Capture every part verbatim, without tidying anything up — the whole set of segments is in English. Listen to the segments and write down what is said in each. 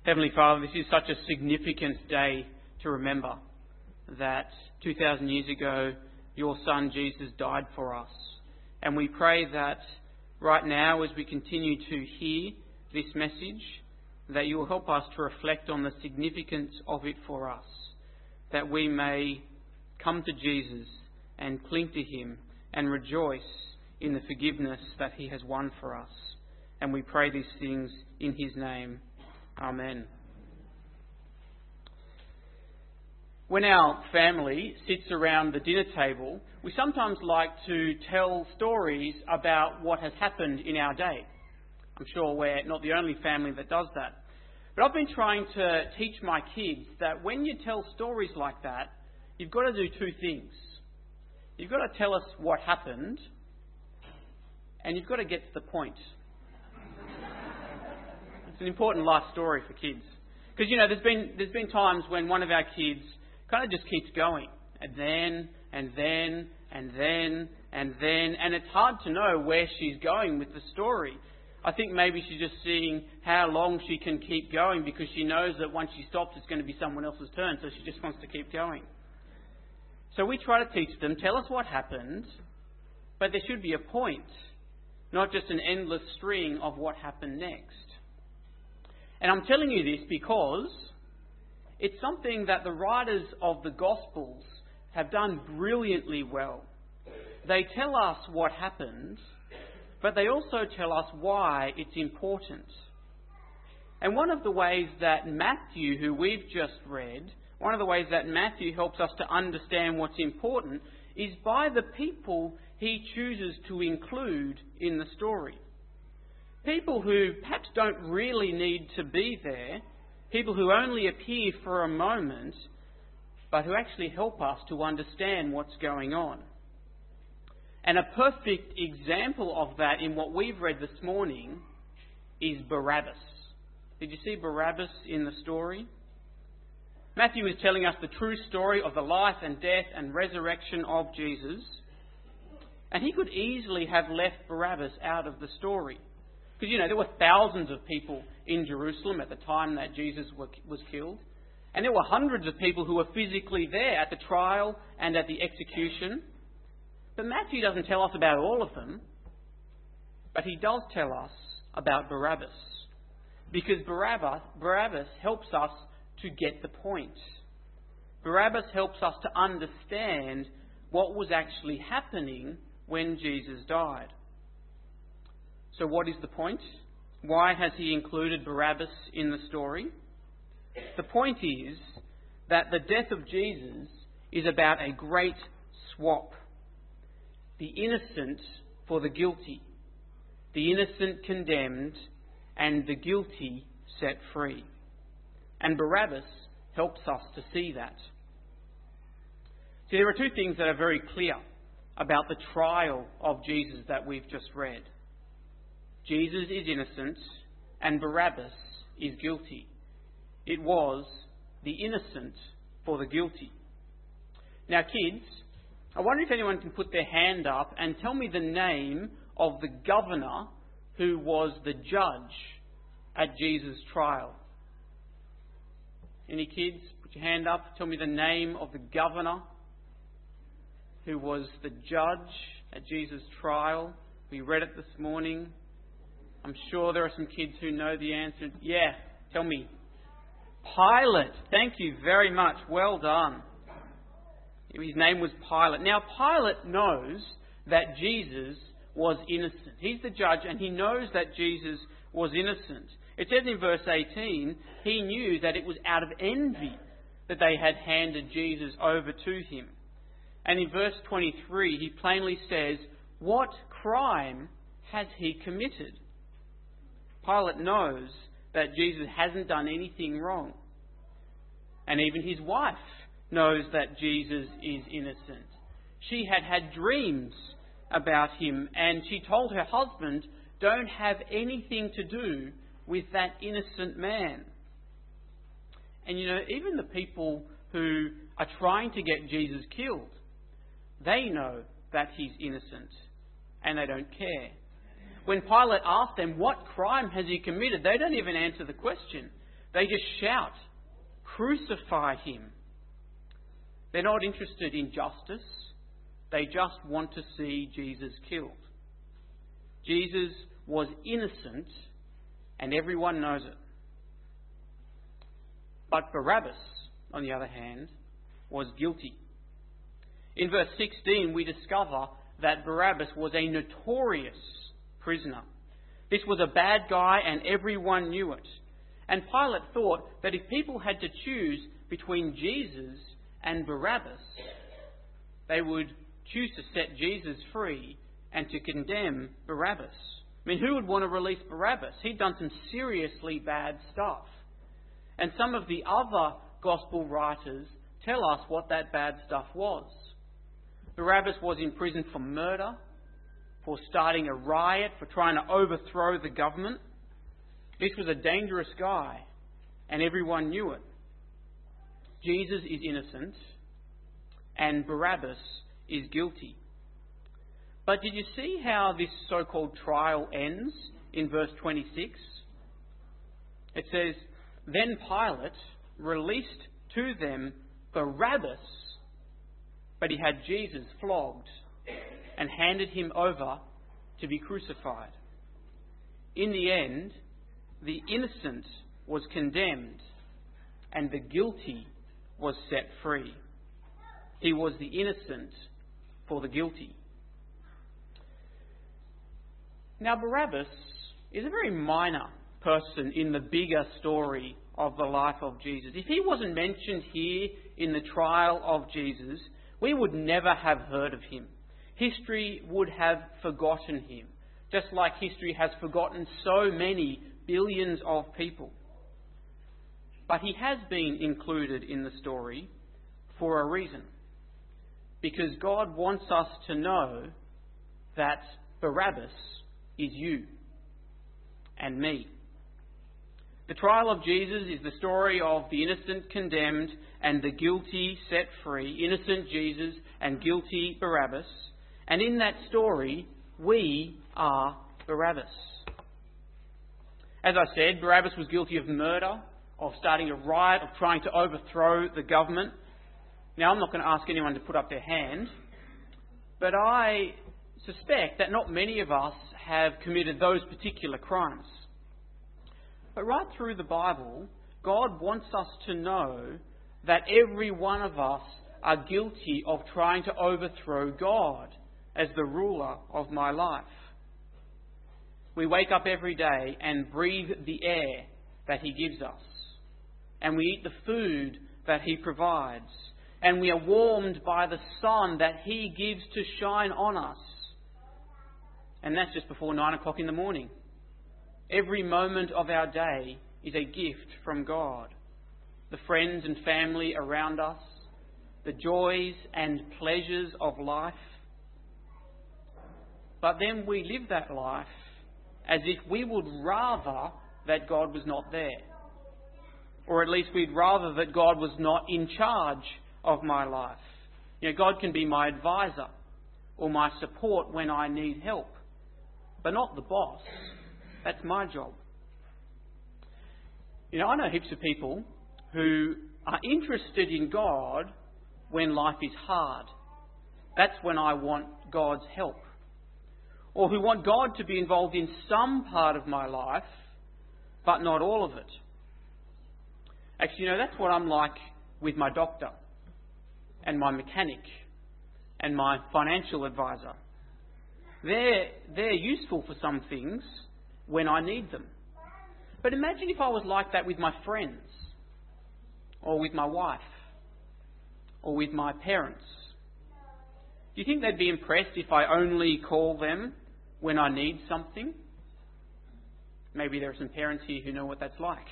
Heavenly Father, this is such a significant day to remember that two thousand years ago your Son Jesus died for us. And we pray that right now, as we continue to hear this message, that you will help us to reflect on the significance of it for us, that we may come to Jesus and cling to him and rejoice in the forgiveness that he has won for us. And we pray these things in his name. Amen. When our family sits around the dinner table, we sometimes like to tell stories about what has happened in our day. I'm sure we're not the only family that does that. But I've been trying to teach my kids that when you tell stories like that, you've got to do two things. You've got to tell us what happened, and you've got to get to the point. It's an important life story for kids. Because, you know, there's been there's been times when one of our kids kind of just keeps going. And then, and then, and then, and then. And it's hard to know where she's going with the story. I think maybe she's just seeing how long she can keep going because she knows that once she stops, it's going to be someone else's turn. So she just wants to keep going. So we try to teach them, tell us what happened, but there should be a point, not just an endless string of what happened next. And I'm telling you this because it's something that the writers of the Gospels have done brilliantly well. They tell us what happened, but they also tell us why it's important. And one of the ways that Matthew, who we've just read, one of the ways that Matthew helps us to understand what's important is by the people he chooses to include in the story. People who perhaps don't really need to be there, people who only appear for a moment, but who actually help us to understand what's going on. And a perfect example of that in what we've read this morning is Barabbas. Did you see Barabbas in the story? Matthew is telling us the true story of the life and death and resurrection of Jesus. And he could easily have left Barabbas out of the story. Because, you know, there were thousands of people in Jerusalem at the time that Jesus was killed. And there were hundreds of people who were physically there at the trial and at the execution. But Matthew doesn't tell us about all of them. But he does tell us about Barabbas. Because Barabbas, Barabbas helps us to get the point. Barabbas helps us to understand what was actually happening when Jesus died. So what is the point? Why has he included Barabbas in the story? The point is that the death of Jesus is about a great swap. The innocent for the guilty. The innocent condemned and the guilty set free. And Barabbas helps us to see that. See, there are two things that are very clear about the trial of Jesus that we've just read. Jesus is innocent and Barabbas is guilty. It was the innocent for the guilty. Now, kids, I wonder if anyone can put their hand up and tell me the name of the governor who was the judge at Jesus' trial. Any kids? Put your hand up. Tell me the name of the governor who was the judge at Jesus' trial. We read it this morning. I'm sure there are some kids who know the answer. Yeah, tell me. Pilate. Thank you very much. Well done. His name was Pilate. Now, Pilate knows that Jesus was innocent. He's the judge and he knows that Jesus was innocent. It says in verse eighteen, he knew that it was out of envy that they had handed Jesus over to him. And in verse twenty-three, he plainly says, what crime has he committed? Pilate knows that Jesus hasn't done anything wrong. And even his wife knows that Jesus is innocent. She had had dreams about him and she told her husband, don't have anything to do with that innocent man. And you know, even the people who are trying to get Jesus killed, they know that he's innocent and they don't care. When Pilate asked them, what crime has he committed? They don't even answer the question They just shout, "Crucify him." They're not interested in justice. They just want to see Jesus killed. Jesus was innocent, and everyone knows it. But Barabbas, on the other hand, was guilty. In verse sixteen, we discover that Barabbas was a notorious prisoner. This was a bad guy, and everyone knew it. And Pilate thought that if people had to choose between Jesus and Barabbas, they would choose to set Jesus free and to condemn Barabbas. I mean, who would want to release Barabbas? He'd done some seriously bad stuff. And some of the other gospel writers tell us what that bad stuff was. Barabbas was in prison for murder, for starting a riot, for trying to overthrow the government. This was a dangerous guy, and everyone knew it. Jesus is innocent, and Barabbas is guilty. But did you see how this so-called trial ends in verse twenty-six? It says, "Then Pilate released to them Barabbas, but he had Jesus flogged and handed him over to be crucified." In the end, the innocent was condemned and the guilty was set free. He was the innocent for the guilty. Now, Barabbas is a very minor person in the bigger story of the life of Jesus. If he wasn't mentioned here in the trial of Jesus, we would never have heard of him. History would have forgotten him, just like history has forgotten so many billions of people. But he has been included in the story for a reason. Because God wants us to know that Barabbas is you and me. The trial of Jesus is the story of the innocent condemned and the guilty set free. Innocent Jesus and guilty Barabbas. And in that story, we are Barabbas. As I said, Barabbas was guilty of murder, of starting a riot, of trying to overthrow the government. Now, I'm not going to ask anyone to put up their hand, but I suspect that not many of us have committed those particular crimes. But right through the Bible, God wants us to know that every one of us are guilty of trying to overthrow God as the ruler of my life. We wake up every day and breathe the air that He gives us. And we eat the food that He provides. And we are warmed by the sun that He gives to shine on us. And that's just before nine o'clock in the morning. Every moment of our day is a gift from God. The friends and family around us, the joys and pleasures of life. But then we live that life as if we would rather that God was not there. Or at least we'd rather that God was not in charge of my life. You know, God can be my advisor or my support when I need help, but not the boss. That's my job. You know, I know heaps of people who are interested in God when life is hard. That's when I want God's help. Or who want God to be involved in some part of my life, but not all of it. Actually, you know, that's what I'm like with my doctor and my mechanic and my financial advisor. They're, they're useful for some things when I need them. But imagine if I was like that with my friends, or with my wife, or with my parents. Do you think they'd be impressed if I only call them when I need something? Maybe there are some parents here who know what that's like.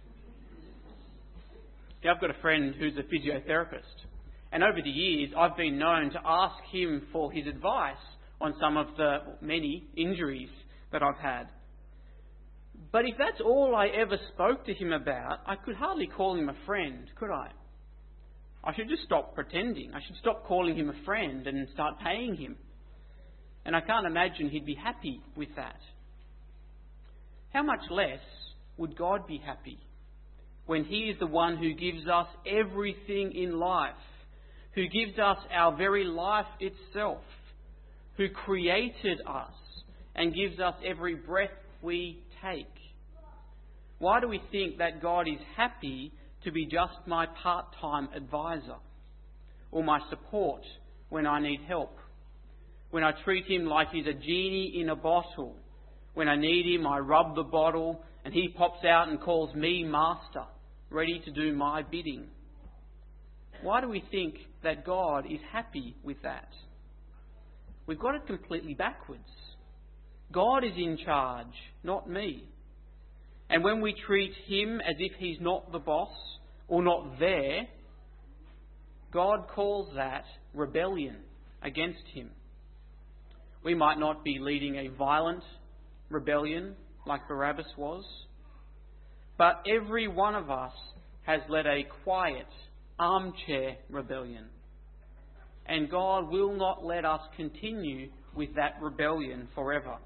Yeah, I've got a friend who's a physiotherapist. And over the years, I've been known to ask him for his advice on some of the many injuries that I've had. But if that's all I ever spoke to him about, I could hardly call him a friend, could I? I should just stop pretending. I should stop calling him a friend and start paying him. And I can't imagine he'd be happy with that. How much less would God be happy when He is the one who gives us everything in life, who gives us our very life itself, who created us and gives us every breath we take? Why do we think that God is happy to be just my part-time advisor or my support when I need help? When I treat Him like He's a genie in a bottle. When I need Him, I rub the bottle and He pops out and calls me master, ready to do my bidding. Why do we think that God is happy with that? We've got it completely backwards. God is in charge, not me. And when we treat Him as if He's not the boss or not there, God calls that rebellion against Him. We might not be leading a violent rebellion like Barabbas was, but every one of us has led a quiet, armchair rebellion. And God will not let us continue with that rebellion forever.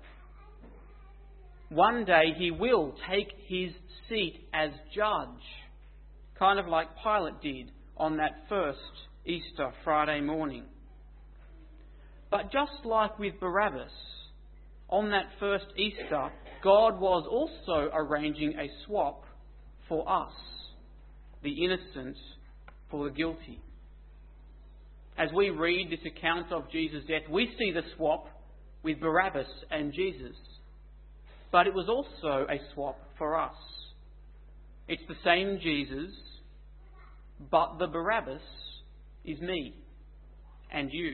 One day He will take His seat as judge, kind of like Pilate did on that first Easter Friday morning. But just like with Barabbas, on that first Easter, God was also arranging a swap for us, the innocent for the guilty. As we read this account of Jesus' death, we see the swap with Barabbas and Jesus. But it was also a swap for us. It's the same Jesus, but the Barabbas is me and you.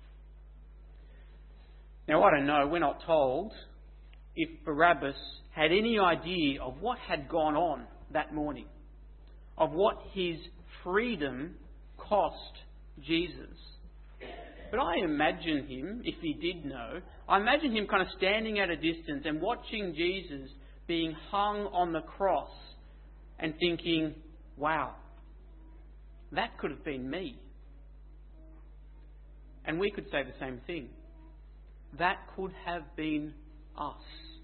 Now, I don't know, we're not told if Barabbas had any idea of what had gone on that morning, of what his freedom cost Jesus. But I imagine him, if he did know, I imagine him kind of standing at a distance and watching Jesus being hung on the cross and thinking, wow, that could have been me. And we could say the same thing. That could have been us.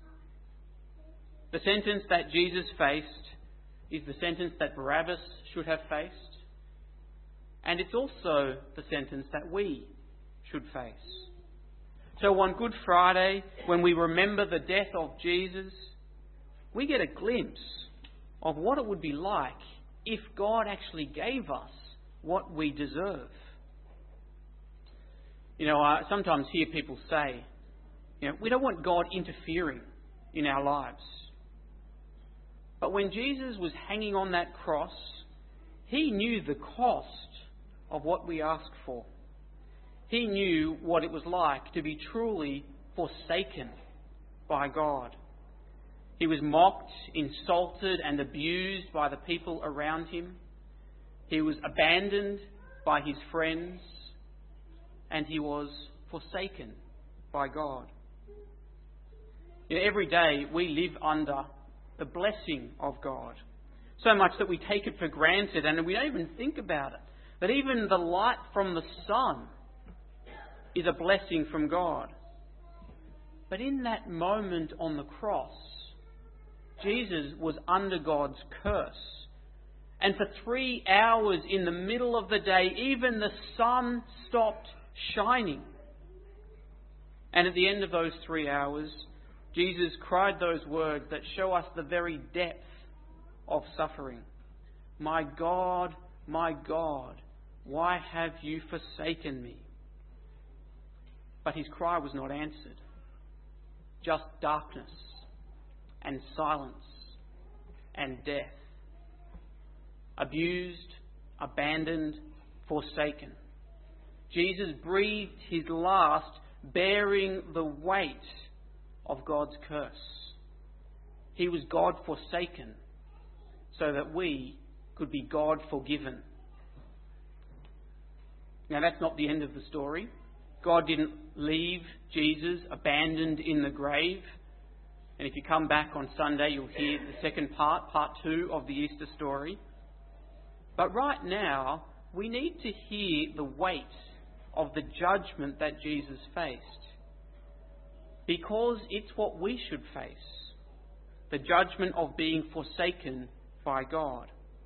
The sentence that Jesus faced is the sentence that Barabbas should have faced. And it's also the sentence that we should face. So on Good Friday, when we remember the death of Jesus, we get a glimpse of what it would be like if God actually gave us what we deserve. You know, I sometimes hear people say, you know, we don't want God interfering in our lives. But when Jesus was hanging on that cross, He knew the cost of what we ask for. He knew what it was like to be truly forsaken by God. He was mocked, insulted and abused by the people around Him. He was abandoned by His friends. And He was forsaken by God. You know, every day we live under the blessing of God. So much that we take it for granted and we don't even think about it. That even the light from the sun is a blessing from God. But in that moment on the cross, Jesus was under God's curse. And for three hours in the middle of the day, even the sun stopped shining. And at the end of those three hours, Jesus cried those words that show us the very depth of suffering. My God, my God, why have you forsaken me? But His cry was not answered. Just darkness and silence and death. Abused, abandoned, forsaken. Jesus breathed His last, bearing the weight of God's curse. He was God forsaken so that we could be God forgiven. Now, that's not the end of the story. God didn't leave Jesus abandoned in the grave. And if you come back on Sunday, you'll hear the second part, part two of the Easter story. But right now, we need to hear the weight of the judgment that Jesus faced. Because it's what we should face. The judgment of being forsaken by God.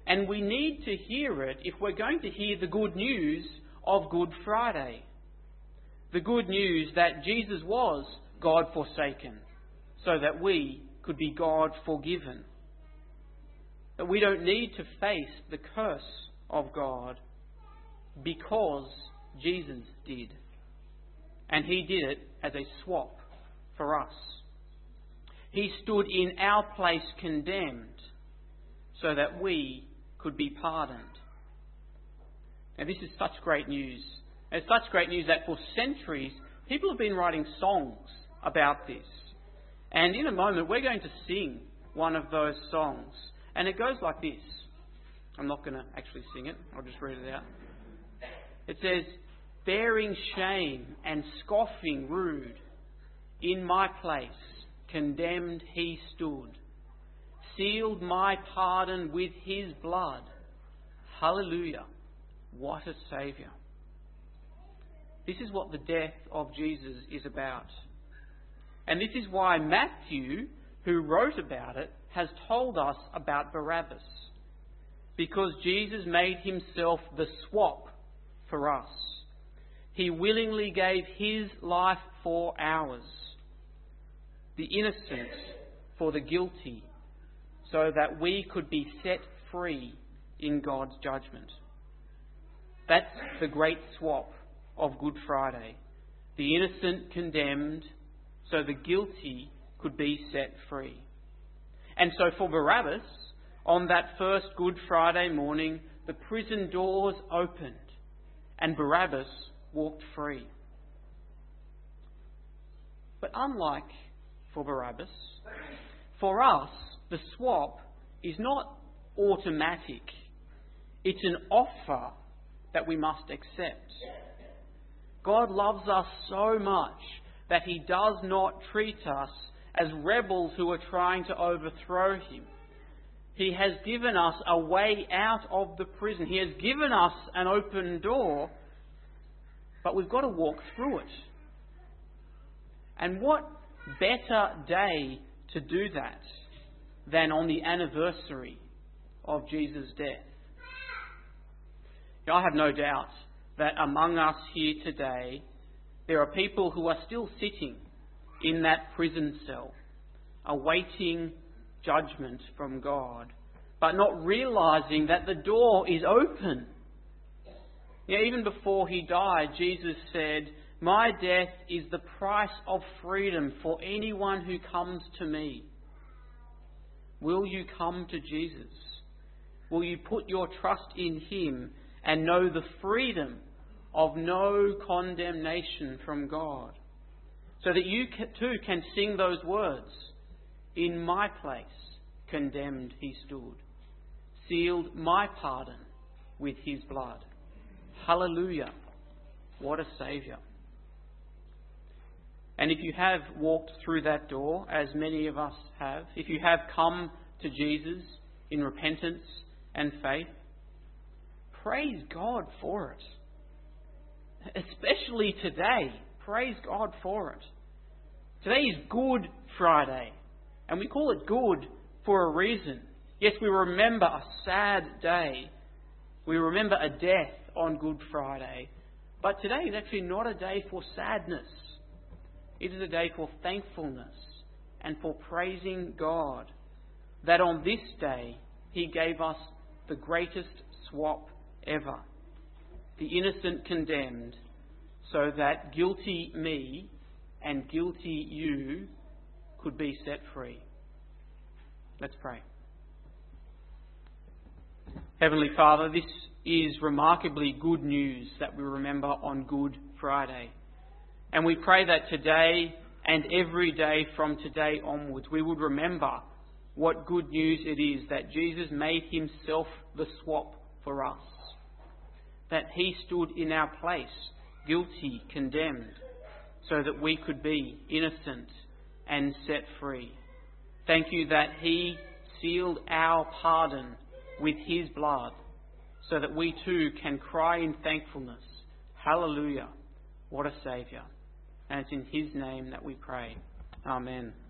And we need to hear it if we're going to hear the good news of Good Friday. The good news that Jesus was God forsaken, so that we could be God forgiven. That we don't need to face the curse of God because Jesus did. And he did it as a swap for us. He stood in our place condemned so that we could be pardoned. Now this is such great news. It's such great news that for centuries people have been writing songs about this. And in a moment we're going to sing one of those songs. And it goes like this. I'm not going to actually sing it. I'll just read it out. It says, bearing shame and scoffing rude, in my place condemned he stood, sealed my pardon with his blood. Hallelujah, what a Saviour. This is what the death of Jesus is about. And this is why Matthew, who wrote about it, has told us about Barabbas. Because Jesus made himself the swap for us. He willingly gave his life for ours. The innocent for the guilty, so that we could be set free in God's judgment. That's the great swap of Good Friday. The innocent condemned, so the guilty could be set free. And so for Barabbas, on that first Good Friday morning, the prison doors opened and Barabbas walked free. But unlike for Barabbas, for us, the swap is not automatic. It's an offer that we must accept. God loves us so much that he does not treat us as rebels who are trying to overthrow him. He has given us a way out of the prison. He has given us an open door, but we've got to walk through it. And what better day to do that than on the anniversary of Jesus' death? Now, I have no doubt that among us here today, there are people who are still sitting in that prison cell, awaiting judgment from God, but not realising that the door is open. Yeah, even before he died, Jesus said, my death is the price of freedom for anyone who comes to me. Will you come to Jesus? Will you put your trust in him and know the freedom of no condemnation from God? So that you too can sing those words. In my place condemned he stood, sealed my pardon with his blood. Hallelujah, what a Saviour. And if you have walked through that door, as many of us have, if you have come to Jesus in repentance and faith, praise God for it. Especially today, praise God for it. Today is Good Friday, and we call it good for a reason. Yes, we remember a sad day. We remember a death on Good Friday. But today is actually not a day for sadness. It is a day for thankfulness and for praising God that on this day he gave us the greatest swap ever. The innocent condemned, so that guilty me and guilty you could be set free. Let's pray. Heavenly Father, this is remarkably good news that we remember on Good Friday. And we pray that today and every day from today onwards we would remember what good news it is that Jesus made himself the swap for us. That he stood in our place, guilty, condemned, so that we could be innocent and set free. Thank you that he sealed our pardon with his blood, so that we too can cry in thankfulness, hallelujah, what a Saviour. And it's in his name that we pray. Amen.